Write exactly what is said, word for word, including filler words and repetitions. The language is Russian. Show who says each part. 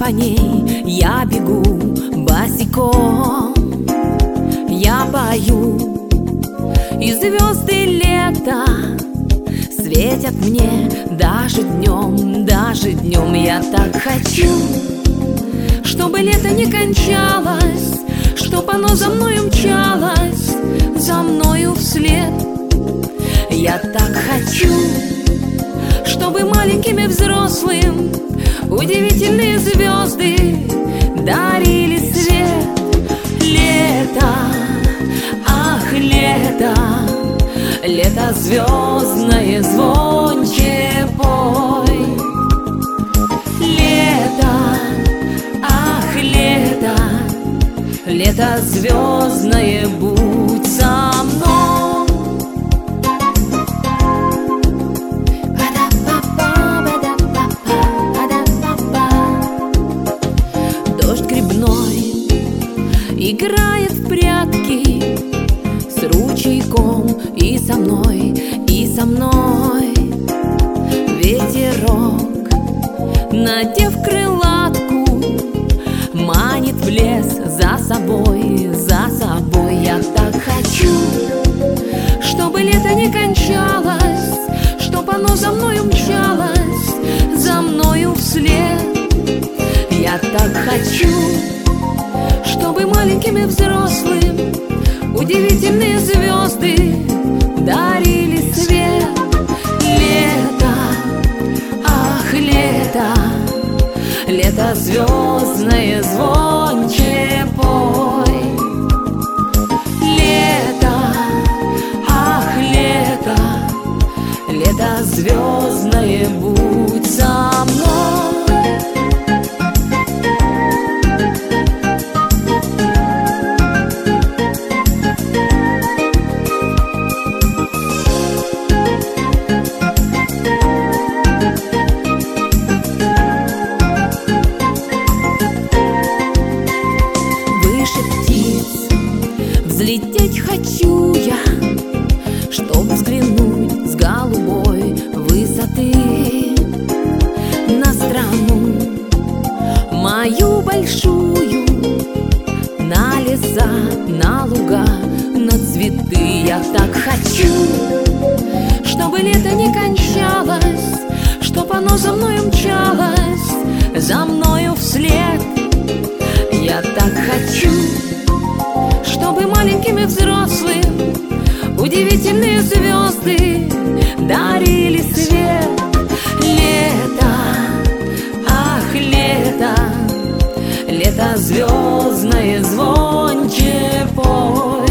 Speaker 1: по ней я бегу босиком. Я пою, и звезды лета светят мне даже днем, даже днем. Я так хочу, чтобы лето не кончалось, чтоб оно за мною мчалось, за мною вслед. Я так хочу, чтобы маленьким и взрослым удивительные звезды дарили свет. Лето, ах, лето, лето звездное, звонче пой. Лето, ах, лето, лето звездное, будь со мной. Дождь грибной играет в прятки с ручейком и со мной, и со мной. Ветерок, надев крылатку, манит в лес за собой, за собой. Я так хочу, чтобы лето не кончалось, чтоб оно за мною мчалось, за мною вслед. Я так хочу, чтобы маленьким и взрослым удивительные звезды дарили свет. Лето, ах, лето, лето звездное, звонче пой. Лето, ах, лето, лето звездное, будь со мной. Взлететь хочу я, чтоб взглянуть с голубой высоты на страну мою большую, на леса, на луга, на цветы. Я так хочу, чтобы лето не кончалось, чтоб оно за мною мчалось, за мною вслед. Я так хочу, чтобы маленьким и взрослым удивительные звезды дарили свет. Лето, ах, лето, лето звездное, звонче пой.